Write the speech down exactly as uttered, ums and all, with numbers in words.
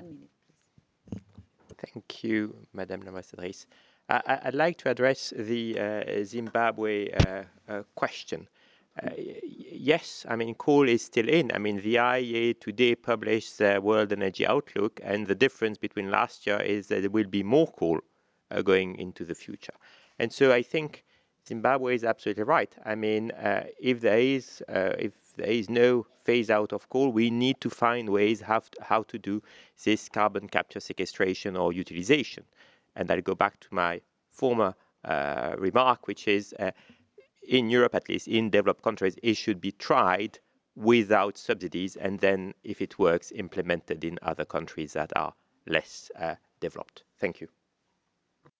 one minute, please. Thank you, Madame la Ambassadrice. I, I'd like to address the uh, Zimbabwe uh, uh, question. Uh, yes, I mean, coal is still in. I mean, the I E A today published the World Energy Outlook, and the difference between last year is that there will be more coal uh, going into the future. And so I think Zimbabwe is absolutely right. I mean, uh, if there is uh, if there is no phase out of coal, we need to find ways how to, how to do this carbon capture, sequestration, or utilization. And I'll go back to my former uh, remark, which is uh, in Europe, at least in developed countries, it should be tried without subsidies, and then, if it works, implemented in other countries that are less uh, developed. Thank you.